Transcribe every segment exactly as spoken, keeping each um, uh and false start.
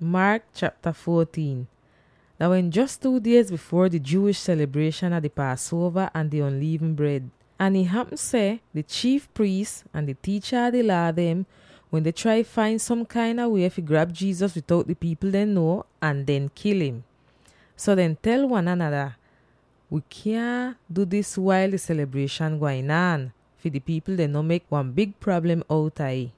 Mark chapter fourteen. That when just two days before the Jewish celebration of the Passover and the unleavened bread. And it happened say the chief priests and the teacher of the law them, when they try find some kind of way to grab Jesus without the people they know and then kill him. So then tell one another, we can't do this while the celebration going on, for the people they no make one big problem out of it.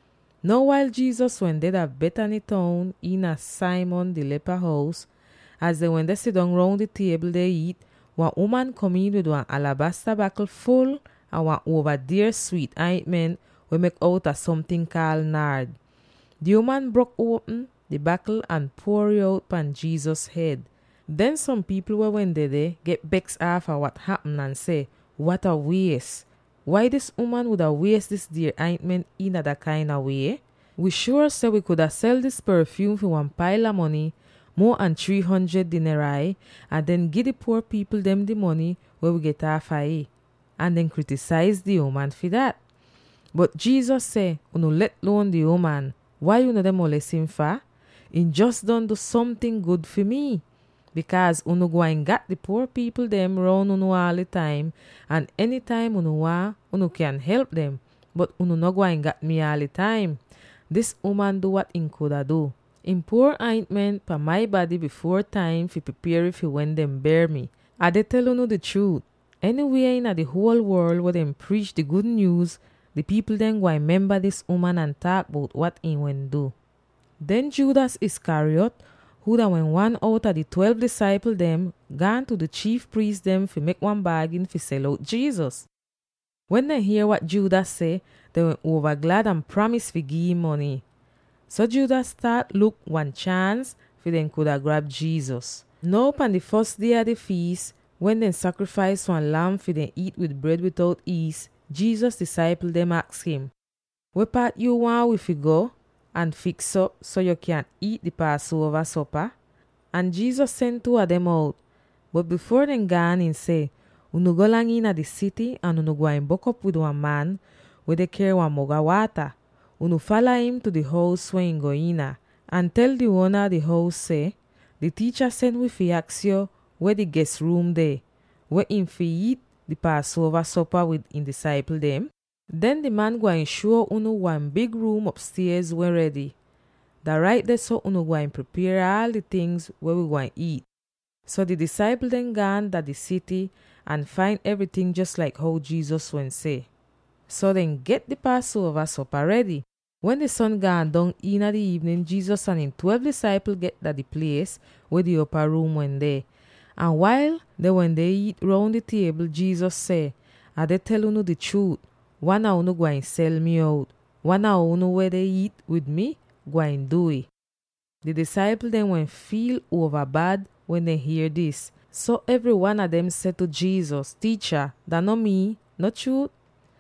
Now while Jesus went there at Bethany town in a Simon the leper house, as they when they sit down round the table they eat, one woman come in with one alabaster bottle full and one over dear sweet ointment we make out of something called nard. The woman broke open the bottle and pour it out upon Jesus' head. Then some people who went there get vexed after what happened and say, what a waste. Why this woman would have waste this dear ointment in that kind of way? We sure say we could have sell this perfume for one pile of money, more than three hundred denarii, and then give the poor people them the money where we get half of it, and then criticize the woman for that. But Jesus say, "Uno let alone the woman. Why you know them molest him for? In just done do something good for me." Because uno go and got the poor people them round uno all the time, and anytime uno want, uno can help them. But uno no go and got me all the time. This woman do what in coulda do. In pour ointment for my body before time fi prepare it for when them bear me. I dey tell uno the truth. Anywhere in the whole world where them preach the good news, the people then go and remember this woman and talk about what he went do. Then Judas Iscariot, who that when one out of the twelve disciples them gone to the chief priest them fi make one bargain fi sell out Jesus. When they hear what Judas say, they went over glad and promise fi give him money. So Judas start look one chance fi them coulda grab Jesus. Now upon the first day of the feast, when they sacrifice one lamb fi them eat with bread without yeast, Jesus' disciple them ask him, "What part you want we fi go and fix up so you can eat the Passover supper?" And Jesus sent two of them out. But before them gone, he say, "Uno go lang in the city and uno go and buck up with one man where they carry one mug of water. Uno follow him to the house where he go in and tell the owner of the house say, the teacher sent we fi ask you where the guest room there, where him fi eat the Passover supper with his disciple them." Then the man go and show uno one big room upstairs when ready. The right there so uno go and prepare all the things where we go and eat. So the disciple then gone to the city and find everything just like how Jesus went say. So then get the Passover supper ready. When the sun gone down in the evening, Jesus and his twelve disciples get to the place where the upper room went there. And while they when they eat round the table, Jesus say, "I dey tell uno the truth. One of uno go and sell me out. One of uno where they eat with me, go and do it." The disciples then went feel over bad when they hear this. So every one of them said to Jesus, "Teacher, that no me, no truth?"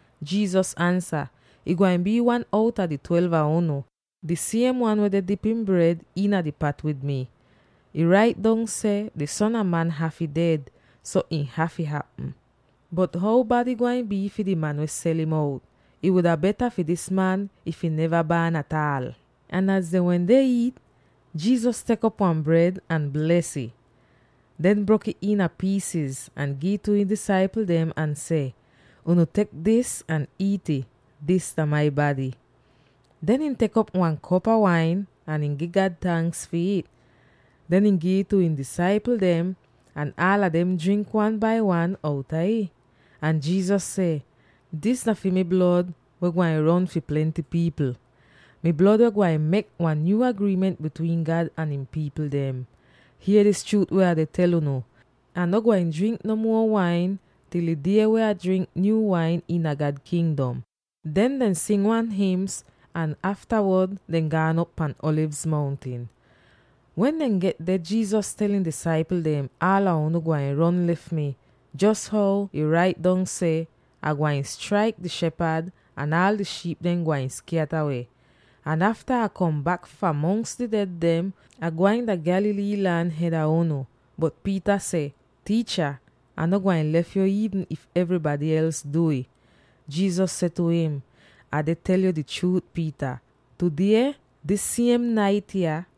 Jesus answer, "It go and be one out of the twelve of uno, the same one where they dip in bread in the pot with me. He write down say, the Son of Man half dead, so in half happen. But how bad it going be for the man we sell him out? It would have better for this man if he never born at all." And as they when they eat, Jesus take up one bread and bless it. Then broke it in a pieces and give to his disciple them and say, "Uno take this and eat it. This is my body." Then he take up one cup of wine and he give God thanks for it. Then he give to his disciple them, and all of them drink one by one out of it. And Jesus say, "This na for me blood, we're going to run for plenty people. Me blood we're going to make one new agreement between God and him people them. Hear this truth where they tell you no. I'm not going to drink no more wine till the day where I drink new wine in a God kingdom." Then then sing one hymns, and afterward then gone up on Olives Mountain. When then get there, Jesus telling disciple them, "All I want to go and run left me. Just how he write down say, I go and strike the shepherd, and all the sheep then go and scatter away. And after I come back from amongst the dead them, I go in the Galilee land head a uno." But Peter say, "Teacher, I not go and left you even if everybody else do it." Jesus said to him, "I dey tell you the truth, Peter. Today, this same night here,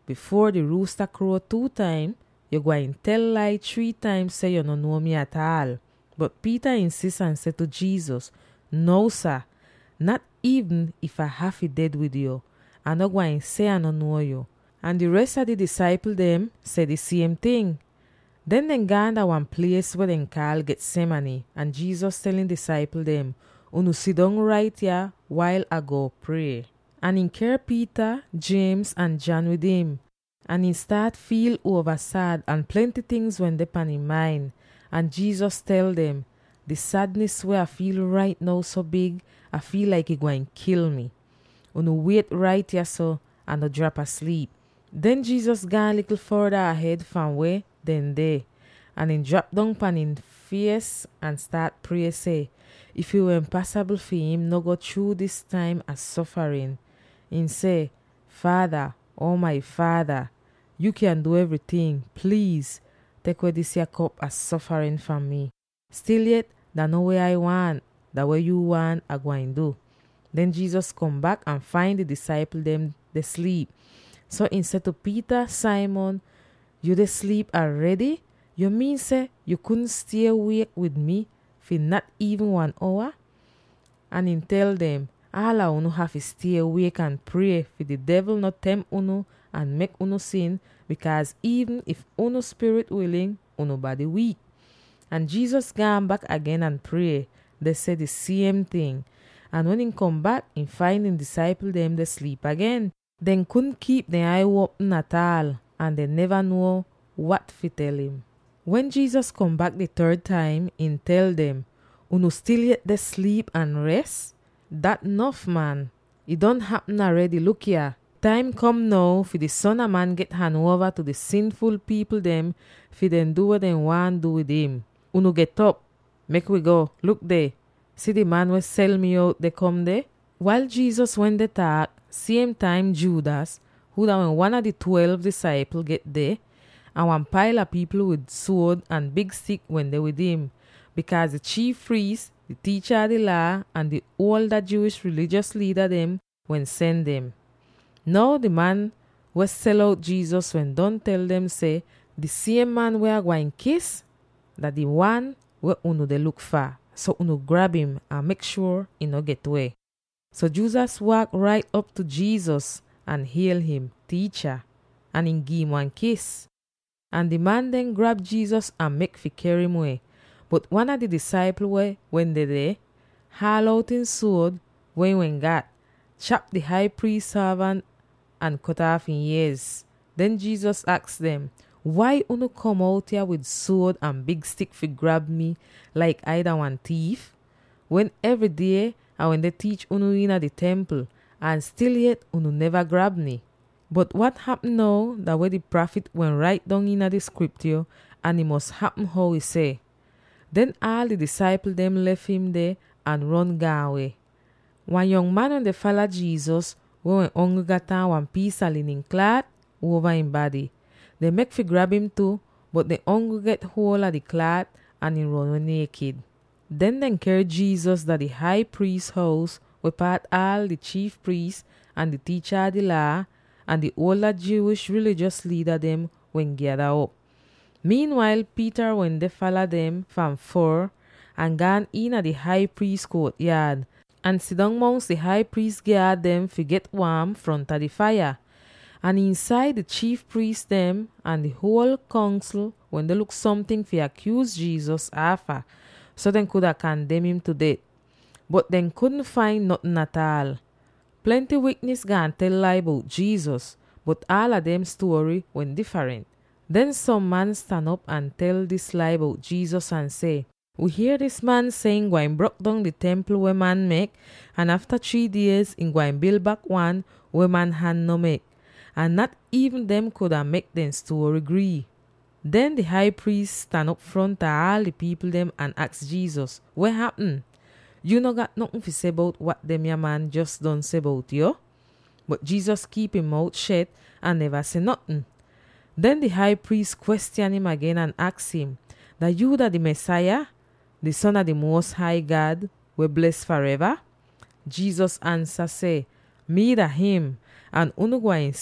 before the rooster crow two times, you going tell lie three times say you no know me at all. But Peter insists and said to Jesus, no, sir, not even if I have it dead with you. I no going say I no know you. And the rest of the disciples them said the same thing. Then they gone to one place where they call Gethsemane, and Jesus telling disciple them, Unu sit down right here while I go pray. And in care Peter, James, and John with him. And he start feel over sad and plenty things went upon his mind. And Jesus tell them, the sadness where I feel right now so big, I feel like it going kill me. Unu wait right here so, and no drop asleep. Then Jesus gone a little further ahead from where then they, and he drop down upon him face and start pray say, if it were impossible for him no go through this time as suffering, and say, Father, oh my Father, you can do everything. Please take away this your cup as suffering from me. Still yet, that no way I want, that way you want, I go and do. Then Jesus come back and find the disciple them they sleep. So instead of Peter, Simon, you they sleep already? You mean say you couldn't stay awake with me for not even one hour? And he tell them, all of unu have to stay awake and pray for the devil not tempt unu and make unu sin, because even if unu spirit willing, unu body weak. And Jesus gone back again and pray. They said the same thing. And when he come back, he find him disciple them they sleep again. Then couldn't keep their eye open at all, and they never know what to tell him. When Jesus come back the third time, he tell them, unu still yet they sleep and rest? That enough, man. It don't happen already. Look here. Time come now for the son of man get hand over to the sinful people them, for them do what they want do with him. Unu get up. Make we go. Look there. See the man will sell me out, they come there. While Jesus went the talk, same time Judas, who that when one of the twelve disciples get there, and one pile of people with sword and big stick when they with him, because the chief priests, the teacher of the law, and the older Jewish religious leader them when send them. Now the man was sell out Jesus when don't tell them say, the same man we are going kiss, that the one where unu they look for. So unu grab him and make sure he no get away. So Judas walked right up to Jesus and hail him, teacher, and he give him one kiss. And the man then grabbed Jesus and make fi carry him away. But one of the disciples were, when they there, haul out his sword, when when got, chop the high priest servant and cut off his ears. Then Jesus asked them, why unu come out here with sword and big stick fi grab me like either one thief? When every day and when they teach unu in the temple, and still yet unu never grab me. But what happened now that where the prophet went right down in the scripture, and it must happen how he say. Then all the disciples them left him there and run gone away. One young man when they follow Jesus, when hungry got on one piece of linen cloth over his body. They make fi grab him too, but the hungry get hold of the cloth and he run away naked. Then they carry Jesus to the high priest's house, where part all the chief priests and the teacher of the law and the older Jewish religious leader them when gather up. Meanwhile, Peter when they follow them from far and gone in at the high priest's courtyard and sit down amongst the high priest guard them to get warm front of the fire. And inside the chief priest them and the whole council when they look something to accuse Jesus after, so they could have condemned him to death. But they couldn't find nothing at all. Plenty witness gone tell lie about Jesus, but all of them story went different. Then some man stand up and tell this lie about Jesus and say, we hear this man saying go and broke down the temple where man make, and after three days in go and build back one where man hand no make. And not even them could have make them story agree. Then the high priest stand up front of all the people them and ask Jesus, what happened? You no got nothing to say about what them your man just done say about you? But Jesus keep him mouth shut and never say nothing. Then the high priest question him again and ask him, that you that the Messiah, the Son of the Most High God, were blessed forever? Jesus answer say, me that him, and unu go and see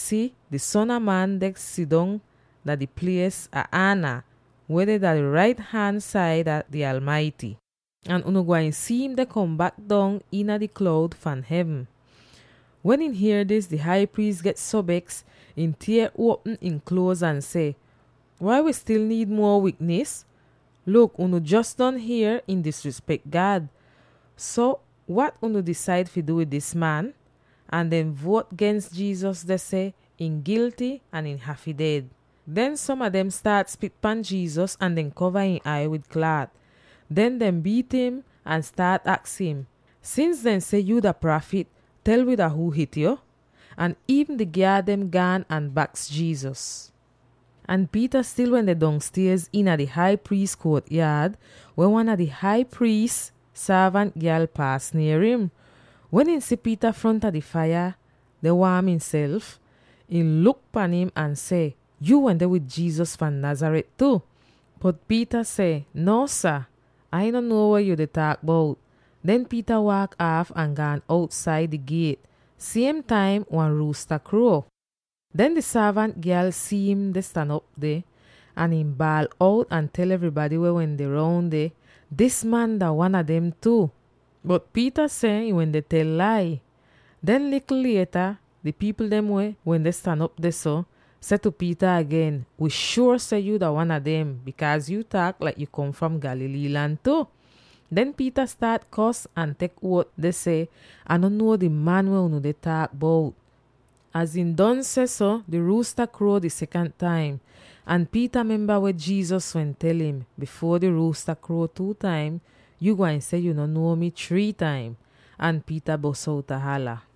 the Son of Man dey sit down at the place of honor, where they at the right hand side of the Almighty. And uno going see him dey come back down in a the cloud from heaven. When he hear this, the high priest get so vexed, in tear open in clothes and say, why we still need more witness? Look, uno just done here in disrespect God. So what uno decide to do with this man? And then vote against Jesus, they say, in guilty and in half he dead. Then some of them start spit pan Jesus and then cover his eye with cloth. Then them beat him and start ask him, since then say you the prophet, tell we the who hit you? And even the guard them gone and backs Jesus. And Peter still went the downstairs in at the high priest courtyard, where one of the high priest's servant girl passed near him. When he see Peter front of the fire, they warm himself, he look upon him and say, you went there with Jesus from Nazareth too. But Peter say, no sir, I don't know what you they talk about. Then Peter walk off and gone outside the gate. Same time one rooster crow. Then the servant girl see him they stand up there, and him bawl out and tell everybody where when they round there, this man that one of them too. But Peter say when they tell lie. Then little later, the people them way when they stand up there so, say to Peter again, we sure say you the one of them, because you talk like you come from Galilee land too. Then Peter start cuss and take what they say, I don't know the man where you they talk about. As in done say so, the rooster crowed the second time. And Peter remember what Jesus when tell him, before the rooster crow two times, you go and say you don't know me three times. And Peter bust out a holler.